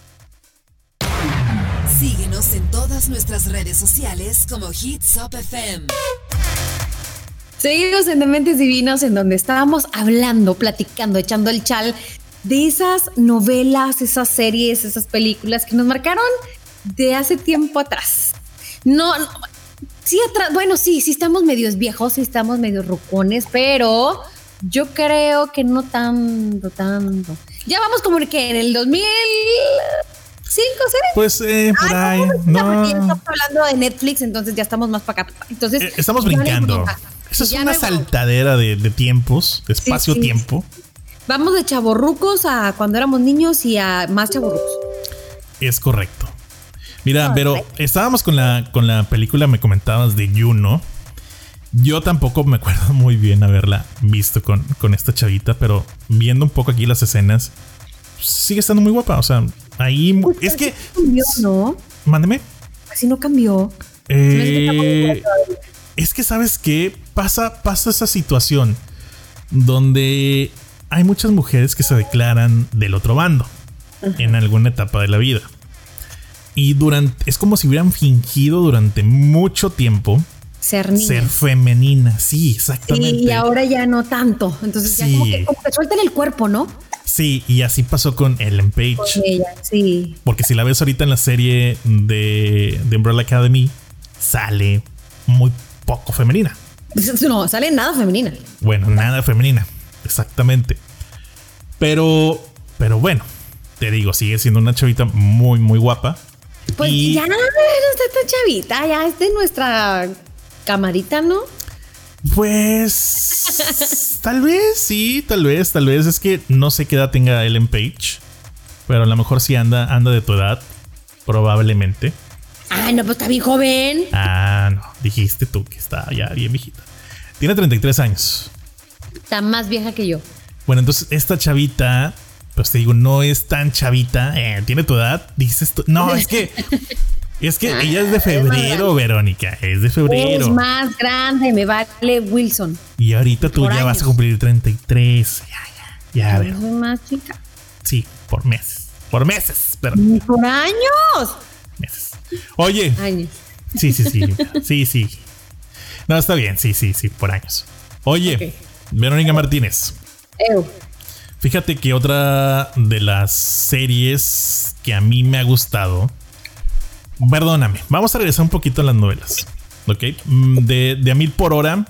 Síguenos en todas nuestras redes sociales como Hits Up FM. Seguimos en Dementes Divinos, en donde estábamos hablando, platicando, echando el chal de esas novelas, esas series, esas películas que nos marcaron de hace tiempo atrás. Sí, estamos medios viejos, sí estamos medios rucones, pero yo creo que no tanto. Ya vamos como que en el 2005, ¿sí? Pues por ahí. No. Ya estamos hablando de Netflix, entonces ya estamos más para acá. Entonces estamos brincando. Eso es una saltadera de tiempos, de espacio-tiempo. Sí. Vamos de chavorrucos a cuando éramos niños y a más chavorrucos. Es correcto. Mira, pero estábamos con la película, me comentabas de Juno. Yo tampoco me acuerdo muy bien haberla visto con esta chavita, pero viendo un poco aquí las escenas, sigue estando muy guapa. O sea, ahí pues es que cambió, ¿no? Mándeme. Así no cambió. Es que sabes que pasa esa situación donde hay muchas mujeres que se declaran del otro bando en alguna etapa de la vida. Y es como si hubieran fingido durante mucho tiempo ser femenina. Sí, exactamente. Sí, y ahora ya no tanto. Entonces ya como que sueltan el cuerpo, ¿no? Sí, y así pasó con Ellen Page. Con ella, sí. Porque si la ves ahorita en la serie de Umbrella Academy, sale muy poco femenina. No, sale nada femenina. Bueno, nada femenina, exactamente. Pero bueno, te digo, sigue siendo una chavita muy, muy guapa. Pues ya no está tan chavita, ya es de nuestra camarita, ¿no? Pues tal vez, sí, tal vez. Es que no sé qué edad tenga Ellen Page, pero a lo mejor sí anda de tu edad, probablemente. No, pues está bien joven. No, dijiste tú que está ya bien viejita. Tiene 33 años. Está más vieja que yo. Bueno, entonces esta chavita, pues te digo, no es tan chavita. ¿Tiene tu edad? Dices tú. No, es que ella es de febrero, Verónica. Es de febrero. Es más grande, me vale Wilson. Y ahorita tú ya vas a cumplir 33. Ya, ¿Es más chica? Sí, por meses. Por meses, pero. ¡Por años! Meses. Oye. Años. Sí. Sí. No, está bien. Sí, por años. Oye, okay. Verónica Martínez. Fíjate que otra de las series que a mí me ha gustado. Perdóname, vamos a regresar un poquito a las novelas. ¿Ok? De a 1000 por hora.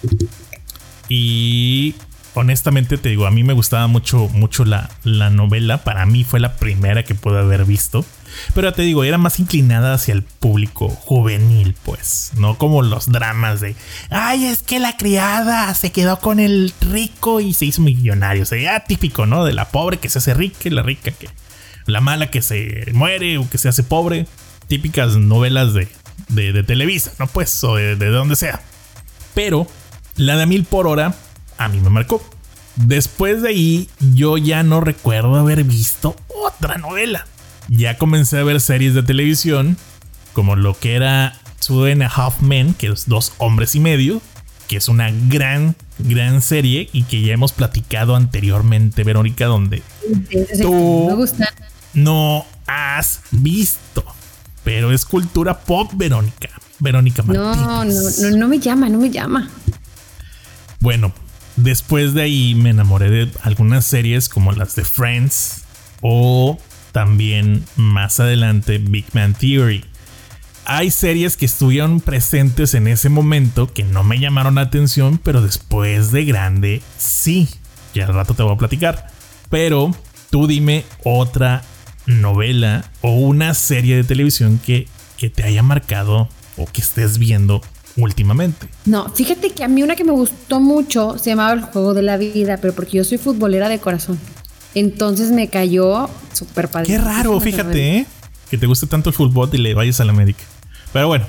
Y honestamente te digo, a mí me gustaba mucho la novela. Para mí fue la primera que pude haber visto. Pero te digo, era más inclinada hacia el público juvenil, pues. No como los dramas de es que la criada se quedó con el rico y se hizo millonario. O sea, típico, ¿no? De la pobre que se hace rica y la rica que... La mala que se muere o que se hace pobre. Típicas novelas de Televisa, ¿no? Pues, o de donde sea. Pero la de a 1000 por hora a mí me marcó. Después de ahí, yo ya no recuerdo haber visto otra novela. Ya comencé a ver series de televisión, como lo que era 2.5 Men, que es 2 hombres y medio, que es una gran serie y que ya hemos platicado anteriormente, Verónica, donde tú me gusta. No has visto, pero es cultura pop, Verónica Martínez. No me llama. Bueno, después de ahí me enamoré de algunas series como las de Friends o también más adelante Big Bang Theory. Hay series que estuvieron presentes en ese momento que no me llamaron la atención, pero después de grande sí. Ya al rato te voy a platicar. Pero tú dime otra novela o una serie de televisión que te haya marcado o que estés viendo últimamente. No, fíjate que a mí una que me gustó mucho se llamaba El Juego de la Vida, pero porque yo soy futbolera de corazón. Entonces me cayó súper padre. Qué raro, fíjate, que te guste tanto el fútbol y le vayas a la América. Pero bueno.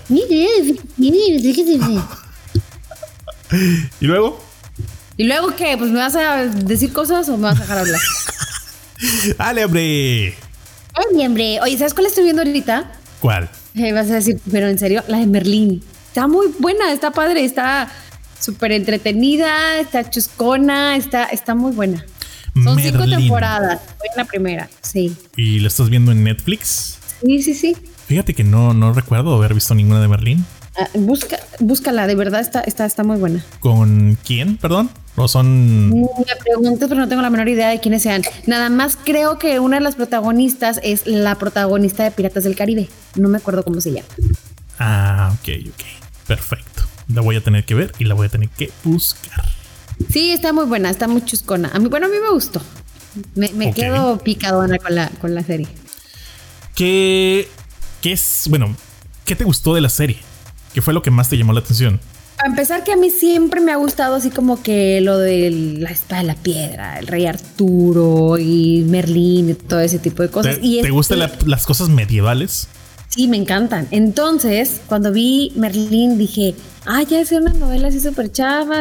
¿Y luego? ¿Y luego qué? ¿Pues me vas a decir cosas o me vas a dejar hablar? ¡Dale, hombre! ¡Ay, hombre! Oye, ¿sabes cuál estoy viendo ahorita? ¿Cuál? Vas a decir, pero en serio, la de Merlín. Está muy buena, está padre, está súper entretenida, está chuscona, está muy buena. Son Merlín. 5 temporadas. Voy en la primera, sí. ¿Y la estás viendo en Netflix? Sí. Fíjate que no recuerdo haber visto ninguna de Merlín. Búscala, de verdad está muy buena. ¿Con quién, perdón? ¿O son...? Me preguntas, pero no tengo la menor idea de quiénes sean. Nada más creo que una de las protagonistas es la protagonista de Piratas del Caribe. No me acuerdo cómo se llama. Ah, ok. Perfecto. La voy a tener que ver y la voy a tener que buscar. Sí, está muy buena, está muy chuscona. A mí me gustó. Me quedo picadona con la serie. ¿Qué te gustó de la serie? ¿Qué fue lo que más te llamó la atención? A empezar, que a mí siempre me ha gustado así como que lo de la espada de la piedra, el rey Arturo y Merlín y todo ese tipo de cosas. ¿Te gustan las cosas medievales? Sí, me encantan. Entonces, cuando vi Merlín dije, ya es una novela así súper chafa.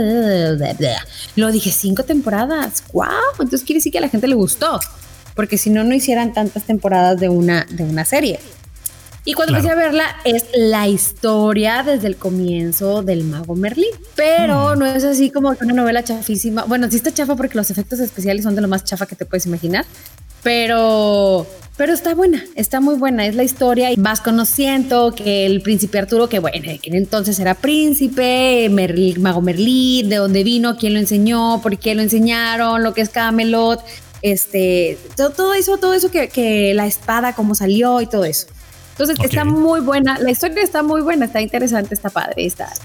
Lo dije, 5 temporadas. ¡Wow! Entonces quiere decir que a la gente le gustó. Porque si no hicieran tantas temporadas de una serie. Y cuando empecé a verla, es la historia desde el comienzo del mago Merlín. Pero no es así como una novela chafísima. Bueno, sí está chafa porque los efectos especiales son de lo más chafa que te puedes imaginar. Pero está buena, está muy buena. Es la historia y vas conociendo que el príncipe Arturo, que bueno, que entonces era príncipe, mago Merlín, de dónde vino, quién lo enseñó, por qué lo enseñaron, lo que es Camelot, todo eso que la espada, cómo salió y todo eso. Entonces está muy buena, la historia está muy buena, está interesante, está padre,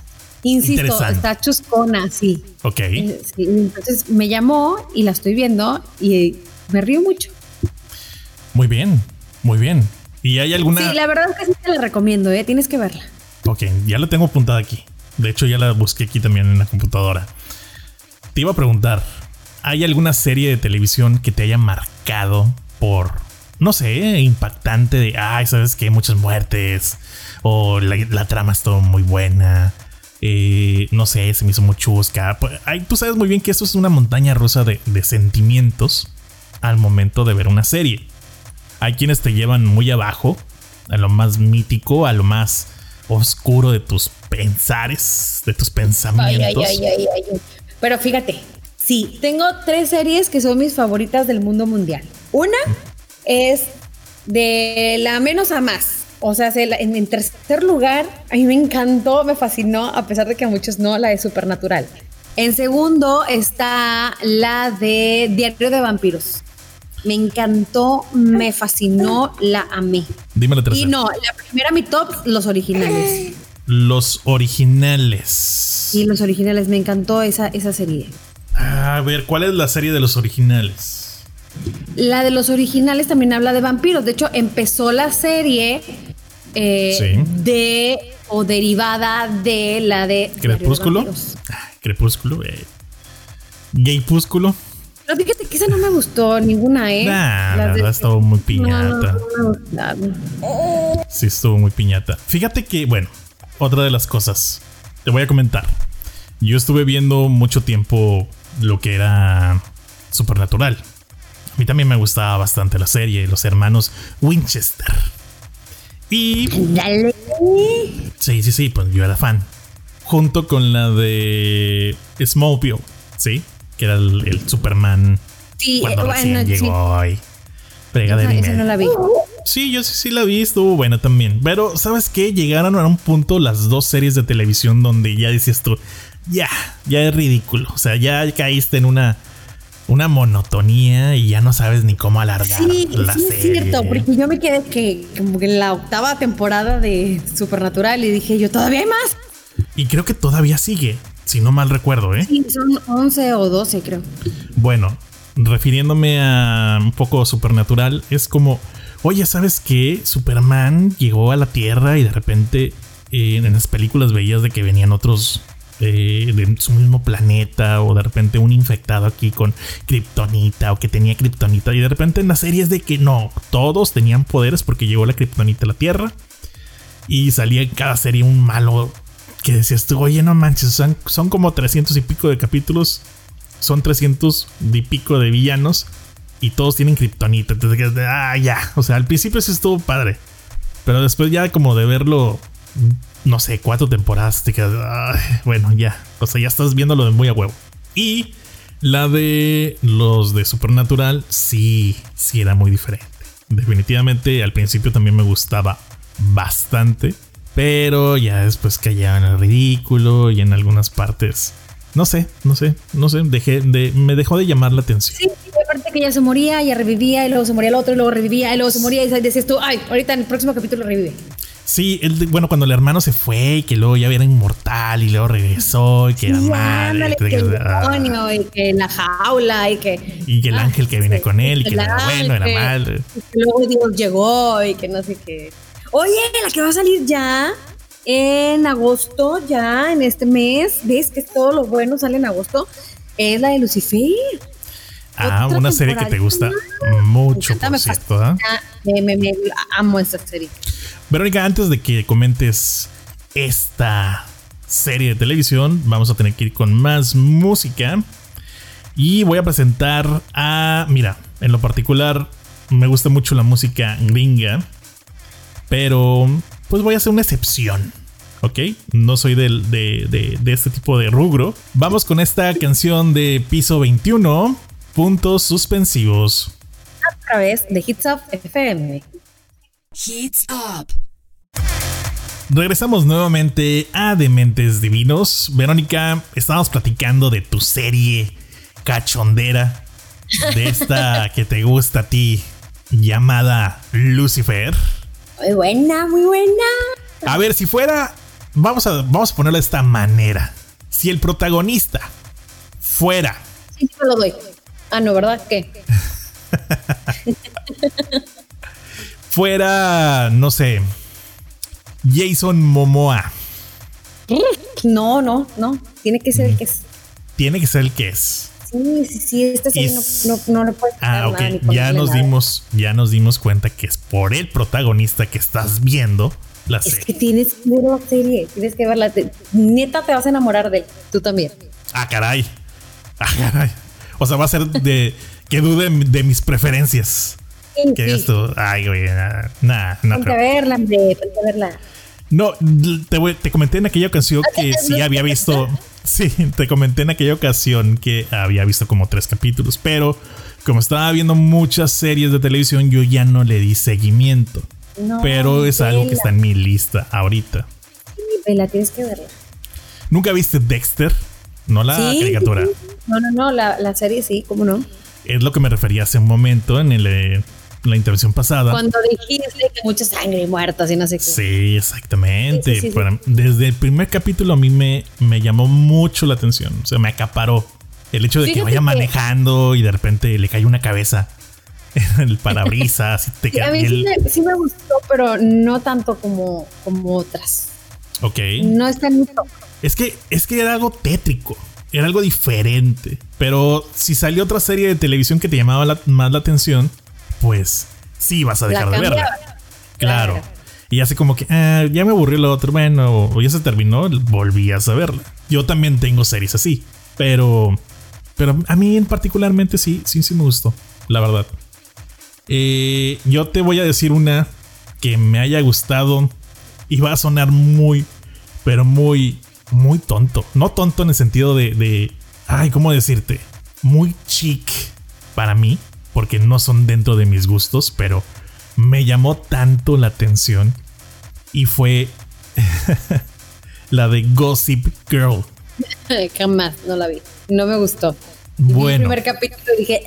está chuscona, sí. Ok. Sí, entonces me llamó y la estoy viendo y me río mucho. Muy bien. ¿Y hay alguna...? Sí, la verdad es que sí te la recomiendo, tienes que verla. Ok, ya la tengo apuntada aquí. De hecho, ya la busqué aquí también en la computadora. Te iba a preguntar, ¿hay alguna serie de televisión que te haya marcado por, no sé, impactante de, ¿sabes qué? Muchas muertes, o la trama estuvo muy buena, no sé, se me hizo muy chusca? Tú sabes muy bien que esto es una montaña rusa de sentimientos al momento de ver una serie. Hay quienes te llevan muy abajo, a lo más mítico, a lo más oscuro de tus pensares, de tus pensamientos. Ay. Pero fíjate, sí, tengo 3 series que son mis favoritas del mundo mundial. Una es de la menos a más. O sea, en tercer lugar, a mí me encantó, me fascinó, a pesar de que a muchos no, la de Supernatural. En segundo está la de Diario de Vampiros. Me encantó, me fascinó, la amé. Dime la tercera. Y no, la primera, mi top, los originales. Los originales. Sí, los originales, me encantó esa serie. A ver, ¿cuál es la serie de los originales? La de los originales también habla de vampiros. De hecho, empezó la serie derivada de la de Crepúsculo. De Crepúsculo. Gaypúsculo. Pero fíjate que esa no me gustó ninguna, la verdad estuvo muy piñata. Sí, estuvo muy piñata. Fíjate que, bueno, otra de las cosas, te voy a comentar. Yo estuve viendo mucho tiempo lo que era Supernatural. A mí también me gustaba bastante la serie, los hermanos Winchester. Y... Dale. Sí, pues yo era fan. junto con la de Smallville, ¿sí? Que era el Superman cuando recién llegó y fregadera y media. Esa no la vi. Sí, yo sí la vi, estuvo buena también. Pero, ¿sabes qué? Llegaron a un punto las dos series de televisión donde ya decías tú, ya es ridículo. O sea, ya caíste en una monotonía y ya no sabes ni cómo alargar la serie. Sí, es cierto, porque yo me quedé que como que en la 8ª temporada de Supernatural y dije yo, ¿todavía hay más? Y creo que todavía sigue, si no mal recuerdo, ¿eh? Sí, son 11 o 12, creo. Bueno, refiriéndome a un poco Supernatural, es como, oye, ¿sabes qué? Superman llegó a la Tierra y de repente en las películas veías de que venían otros de su mismo planeta, o de repente un infectado aquí con kriptonita, o que tenía kriptonita, y de repente en la serie es de que no, todos tenían poderes porque llegó la kriptonita a la Tierra, y salía en cada serie un malo que decías tú, oye, no manches, son como 300 y pico de capítulos, son 300 y pico de villanos y todos tienen kriptonita. Entonces, ya, o sea, al principio sí estuvo padre, pero después ya como de verlo, no sé, 4 temporadas, te quedas, bueno, ya, o sea, ya estás viéndolo de muy a huevo. Y la de los de Supernatural sí era muy diferente. Definitivamente al principio también me gustaba bastante, pero ya después caía en el ridículo y en algunas partes no sé, me dejó de llamar la atención. Sí, aparte que ya se moría, ya revivía, y luego se moría el otro, y luego revivía, y luego se moría, y decías tú, ay, ahorita en el próximo capítulo revive. Sí, bueno, cuando el hermano se fue y que luego ya era inmortal y luego regresó y que era mal, y que el demonio, y que la jaula, y que el ángel que viene con él y que era bueno, era mal. Y que luego Dios llegó y que no sé qué. Oye, la que va a salir ya en agosto, ya en este mes, ves que todo lo bueno sale en agosto, es la de Lucifer. Una serie que te gusta mucho, por cierto. Me amo esta serie. Verónica, antes de que comentes esta serie de televisión, vamos a tener que ir con más música. Y voy a presentar mira, en lo particular me gusta mucho la música gringa, pero pues voy a hacer una excepción, ¿ok? No soy de este tipo de rubro. Vamos con esta canción de Piso 21, Puntos Suspensivos. A través de Hits Up FM. Hits Up. Regresamos nuevamente a Dementes Divinos. Verónica, estábamos platicando de tu serie cachondera, de esta que te gusta a ti, llamada Lucifer. Muy buena, muy buena. A ver, si fuera, vamos a ponerlo de esta manera. Si el protagonista fuera... Sí, te lo doy. No, ¿verdad? ¿Qué? Fuera, no sé, Jason Momoa. No. Tiene que ser el que es. Tiene que ser el que es. Sí. Esta serie no le puedes quitar ok. Nada. Ya nos dimos cuenta que es por el protagonista que estás viendo la serie. Es que tienes que ver la serie. Tienes que verla. Neta, te vas a enamorar de él. Tú también. Caray. O sea, va a ser de que dude de mis preferencias. Sí, que esto, ay, güey, no. Ponte a verla, hombre, ponte a verla. No, te comenté en aquella ocasión que sí había visto. Sí, te comenté en aquella ocasión que había visto como 3 capítulos, pero como estaba viendo muchas series de televisión, yo ya no le di seguimiento. No, pero es algo que está en mi lista ahorita. Sí, vela, tienes que verla. ¿Nunca viste Dexter? No la caricatura. Sí. No, la serie sí, ¿cómo no? Es lo que me refería hace un momento en la intervención pasada. Cuando dijiste que mucha sangre y muertos y no sé qué. Sí, exactamente. Sí. Desde el primer capítulo a mí me llamó mucho la atención. O sea, me acaparó. El hecho de que vaya manejando y de repente le cae una cabeza en el parabrisas. A mí sí me gustó, pero no tanto como otras. Ok. No es tan mucho. Es que era algo tétrico. Era algo diferente. Pero si salió otra serie de televisión que te llamaba más la atención, pues sí vas a dejar de verla. Claro. Y así como que ya me aburrió lo otro. Bueno, o ya se terminó, volvías a verla. Yo también tengo series así. Pero a mí en particularmente sí me gustó, la verdad. Yo te voy a decir una que me haya gustado y va a sonar muy, pero muy, muy tonto. No tonto en el sentido de ay, ¿cómo decirte? Muy chic para mí, porque no son dentro de mis gustos, pero me llamó tanto la atención y fue la de Gossip Girl. Jamás, no la vi. No me gustó. Bueno. El primer capítulo dije,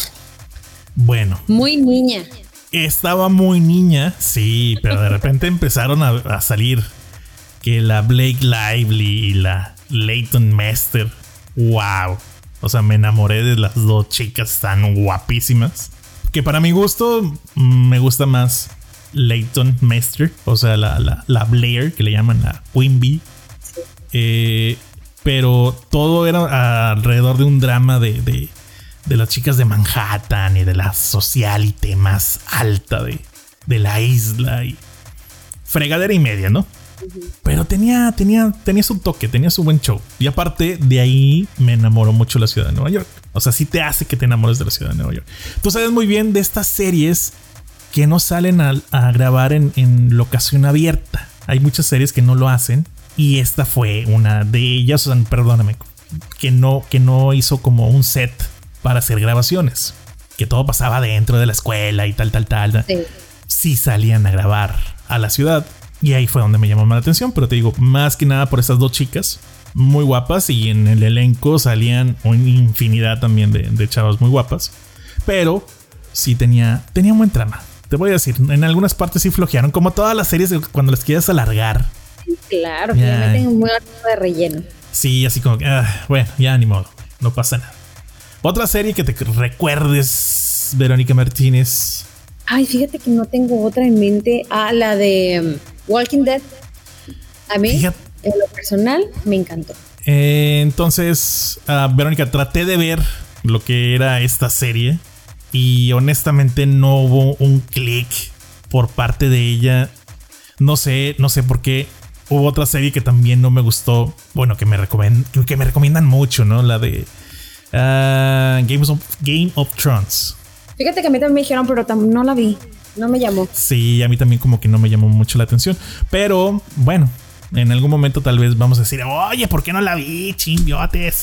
bueno. Muy niña. Estaba muy niña, sí, pero de repente empezaron a salir que la Blake Lively y la Leighton Meester. Wow. O sea, me enamoré de las dos chicas tan guapísimas. Que para mi gusto me gusta más Leighton Meester. O sea, la Blair, que le llaman la Queen Bee. Sí. Pero todo era alrededor de un drama de las chicas de Manhattan y de la socialite más alta de la isla y fregadera y media, ¿no? Uh-huh. Pero tenía su toque, tenía su buen show. Y aparte de ahí me enamoró mucho la ciudad de Nueva York. O sea, sí te hace que te enamores de la ciudad de Nueva York. Tú sabes muy bien de estas series que no salen a grabar en locación abierta. Hay muchas series que no lo hacen y esta fue una de ellas. O sea, perdóname, que no hizo como un set para hacer grabaciones, que todo pasaba dentro de la escuela y tal. Sí salían a grabar a la ciudad y ahí fue donde me llamó más la atención. Pero te digo, más que nada por esas dos chicas muy guapas, y en el elenco salían una infinidad también de chavas muy guapas, pero sí tenía un buen trama. Te voy a decir, en algunas partes sí flojearon, como todas las series cuando las quieres alargar. Claro, que ya meten un buen de relleno. Sí, así como bueno, ya ni modo, no pasa nada. Otra serie que te recuerdes, Verónica Martínez. Ay, fíjate que no tengo otra en mente. La de Walking Dead. A mí, en lo personal, me encantó. Entonces, Verónica, traté de ver lo que era esta serie y honestamente no hubo un clic por parte de ella. No sé por qué. Hubo otra serie que también no me gustó. Bueno, que me recomiendan mucho, ¿no? La de Game of Thrones. Fíjate que a mí también me dijeron, pero no la vi. No me llamó. Sí, a mí también como que no me llamó mucho la atención. Pero bueno, en algún momento tal vez vamos a decir, oye, ¿por qué no la vi? Chimbiotes.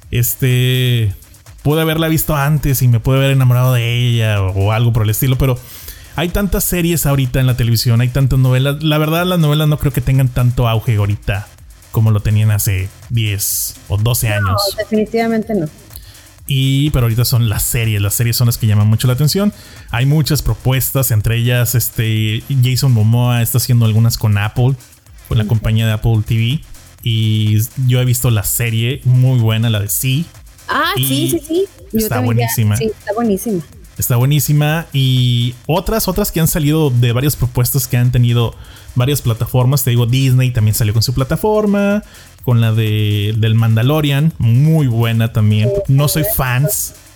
Pude haberla visto antes y me pude haber enamorado de ella o algo por el estilo. Pero hay tantas series ahorita en la televisión, hay tantas novelas. La verdad, las novelas no creo que tengan tanto auge ahorita como lo tenían hace 10 o 12 años. No, definitivamente no. Pero ahorita son las series son las que llaman mucho la atención. Hay muchas propuestas, entre ellas Jason Momoa está haciendo algunas con Apple, con la compañía de Apple TV, y yo he visto la serie muy buena, la de Sí. Sí. Está buenísima. Sí, está buenísima. Está buenísima. Y otras que han salido de varias propuestas que han tenido varias plataformas. Te digo, Disney también salió con su plataforma, con la del Mandalorian, muy buena también. No soy fan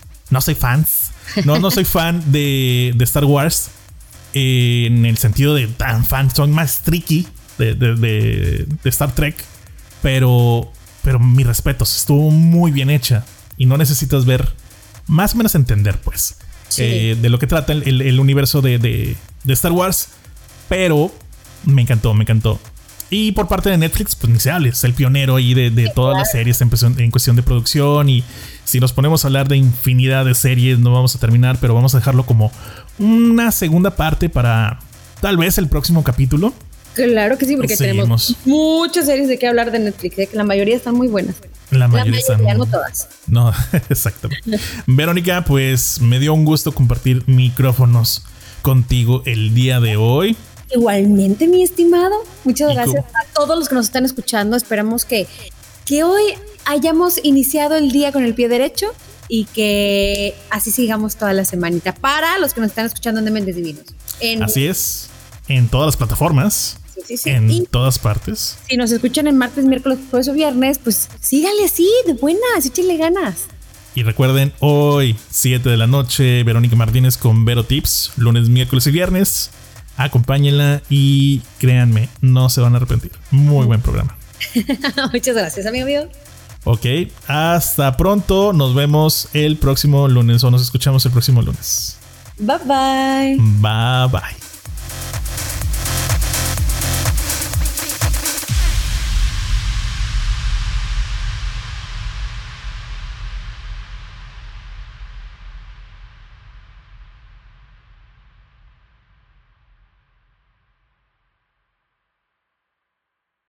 de Star Wars en el sentido de tan fan, soy más tricky de Star Trek, pero mis respetos, estuvo muy bien hecha y no necesitas ver, más o menos entender pues de lo que trata el universo de Star Wars, pero me encantó. Y por parte de Netflix, pues ni se hable, es el pionero ahí de todas las series en cuestión de producción. Y si nos ponemos a hablar de infinidad de series, no vamos a terminar, pero vamos a dejarlo como una segunda parte para tal vez el próximo capítulo. Claro que sí, porque tenemos muchas series de qué hablar de Netflix, que la mayoría están muy buenas. La mayoría, no todas. No, exactamente. Verónica, pues me dio un gusto compartir micrófonos contigo el día de hoy. Igualmente, mi estimado. Muchas gracias a todos los que nos están escuchando. Esperamos que hoy hayamos iniciado el día con el pie derecho y que así sigamos toda la semanita. Para los que nos están escuchando en Dementes Divinos. Así es. En todas las plataformas. Sí. En todas partes. Si nos escuchan en martes, miércoles, jueves o viernes, pues síganle así, de buenas, échenle ganas. Y recuerden, hoy 7 de la noche, Verónica Martínez con Vero Tips, lunes, miércoles y viernes. Acompáñenla y créanme, no se van a arrepentir. Muy buen programa. Muchas gracias, amigo mío. Ok, hasta pronto. Nos vemos el próximo lunes o nos escuchamos el próximo lunes. Bye bye. Bye bye.